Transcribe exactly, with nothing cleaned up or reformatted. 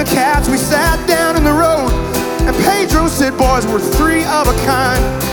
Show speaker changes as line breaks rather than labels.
cats, we sat down in the road, and Pedro said, boys, we're three of a kind.